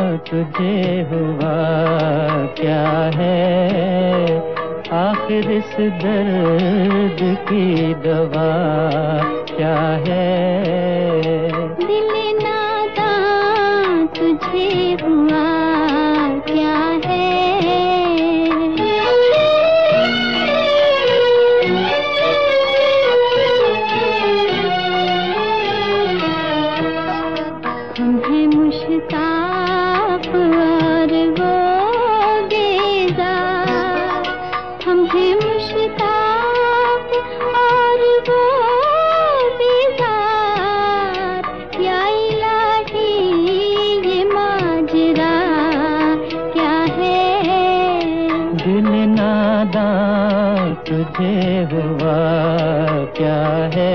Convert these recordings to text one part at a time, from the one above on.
तुझे हुआ क्या है, आखिर इस दर्द की दवा क्या है। दिल नादां तुझे हुआ क्या है। हम हैं मुश्ताक और वो बेजार, हम हैं मुश्ताक और वो बेजार, या इलाही ये माजरा क्या है। दिल नादां तुझे हुआ क्या है।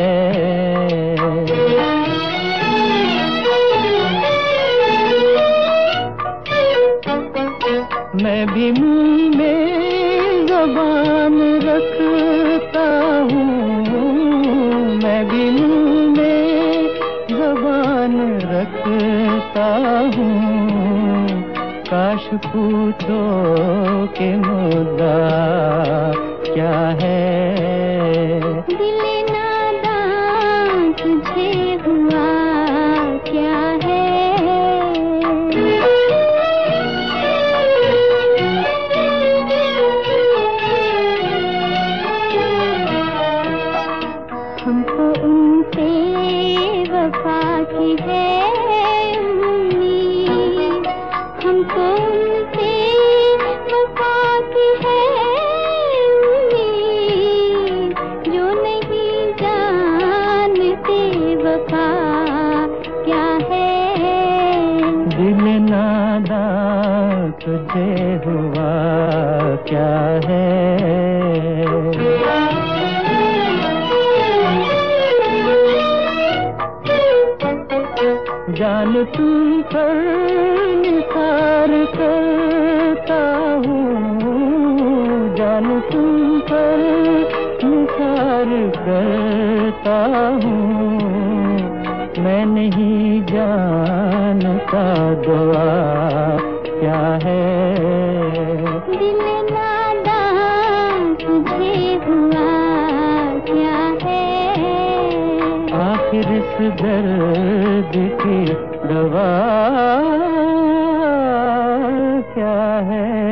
मैं भी मुंह में ज़बान रखता हूँ, मैं भी मुंह में ज़बान रखता हूँ। काश पूछो कि मुद्दा क्या है। दिल नादां तुझे हुआ क्या है। हमको उनसे वफा की है उम्मीद, हमको उनसे वफा की है उम्मीद, जो नहीं जानते वफा क्या है। दिल नादां तुझे हुआ क्या है। जान तुम पर निसार करता हूँ, जान तुम पर निसार करता हूँ। मैं नहीं जानता दुआ क्या है। दिल नादां तुझे हुआ क्या है। आखिर इस दर्द की दवा क्या है।